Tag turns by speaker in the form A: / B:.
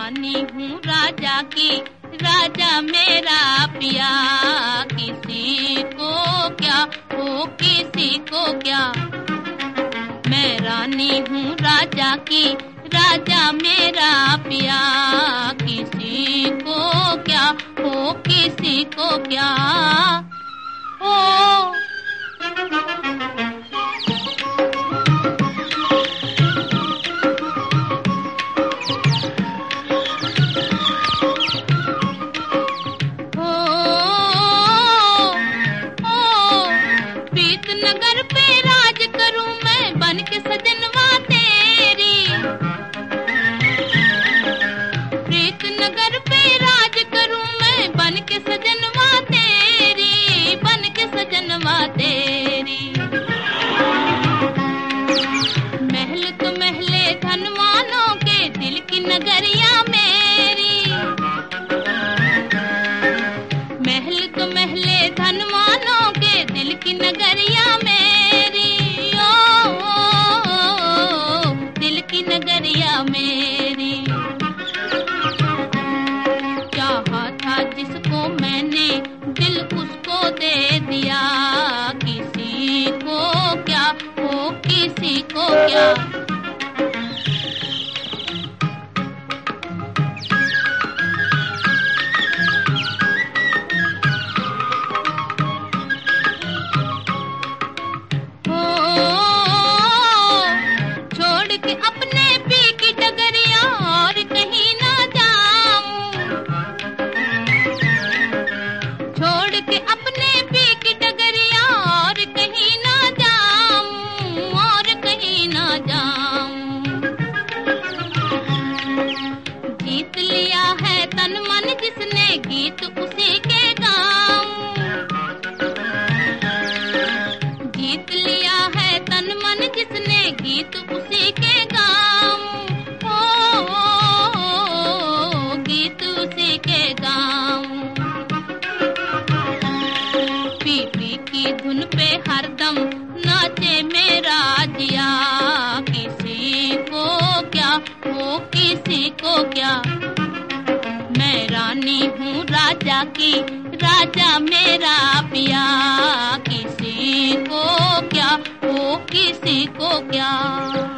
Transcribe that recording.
A: रानी हूँ राजा की, राजा मेरा पिया, किसी को क्या हो किसी को क्या। मैं रानी हूँ राजा की, राजा मेरा पिया, किसी को क्या हो किसी को क्या। ओ नगर पे राज करूं मैं बन के सजनवा तेरी, प्रीत नगर पे राज करूं मैं बन के सजनवा तेरी, बन के सजनवा तेरी। महल तो महले धनवानों के दिल की नगरिया मेरी, महल तो महले धनवानों के दिल की नगरिया मेरी, ओ दिल की नगरिया मेरी। चाहा था जिसको मैंने दिल उसको दे दिया, किसी को क्या हो किसी को क्या। अपने पी की डगरिया और कहीं ना जाऊं, छोड़ के अपने पी की डगरिया और कहीं ना जाऊं, और कहीं ना जाऊं। जीत लिया है तन मन जिसने गीत उसी के गाऊं, जीत लिया है तन मन जिसने गीत उसी के गाऊं, ओ गीत उसी के गाऊं। पी पी की धुन पे हरदम नाचे मेरा जिया, किसी को क्या हो किसी को क्या। मैं रानी हूँ राजा की, राजा मेरा पिया, किसी को क्या हो किसी को क्या।